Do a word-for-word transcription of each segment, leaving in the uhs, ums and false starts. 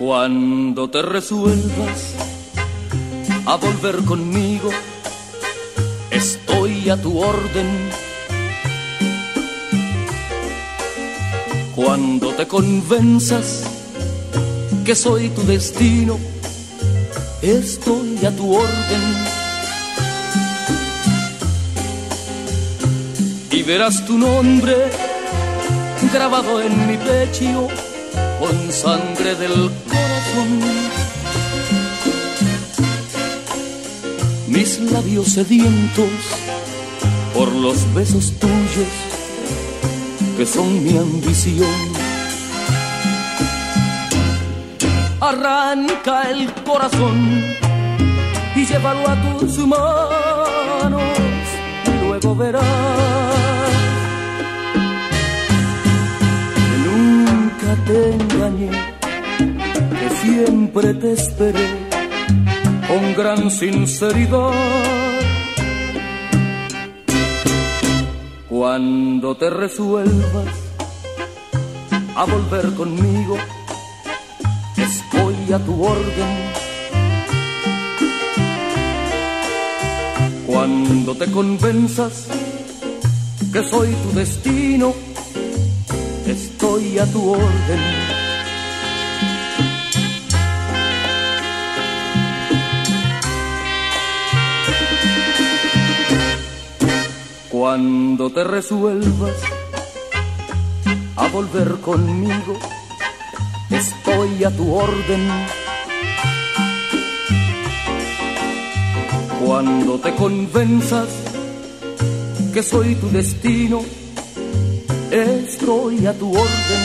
Cuando te resuelvas a volver conmigo, estoy a tu orden. Cuando te convenzas que soy tu destino, estoy a tu orden. Y verás tu nombre grabado en mi pecho con sangre del corazón. Mis labios sedientos por los besos tuyos, que son mi ambición. Arranca el corazón y llévalo a tus manos, y luego verás que nunca te engañé, que siempre te esperé con gran sinceridad. Cuando te resuelvas a volver conmigo, estoy a tu orden. Cuando te convenzas que soy tu destino, estoy a tu orden. Cuando te resuelvas a volver conmigo, estoy a tu orden. Cuando te convenzas que soy tu destino, estoy a tu orden.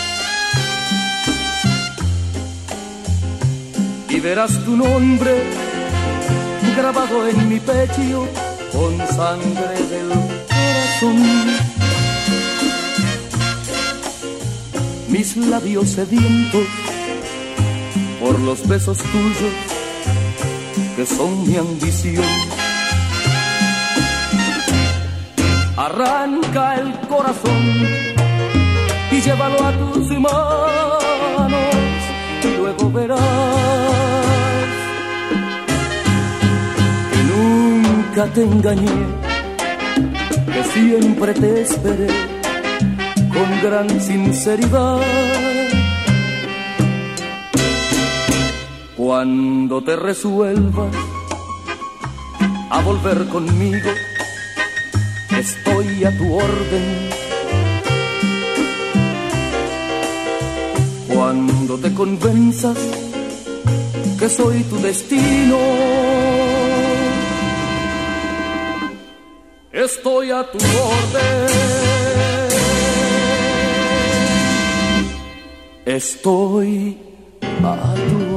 Y verás tu nombre grabado en mi pecho con sangre del corazón. Mis labios sedientos por los besos tuyos, que son mi ambición. Arranca el corazón y llévalo a tus manos, y luego verás que nunca te engañé, que siempre te esperé con gran sinceridad. Cuando te resuelvas a volver conmigo, estoy a tu orden. Cuando te convenzas que soy tu destino, estoy a tu orden. Estoy a tu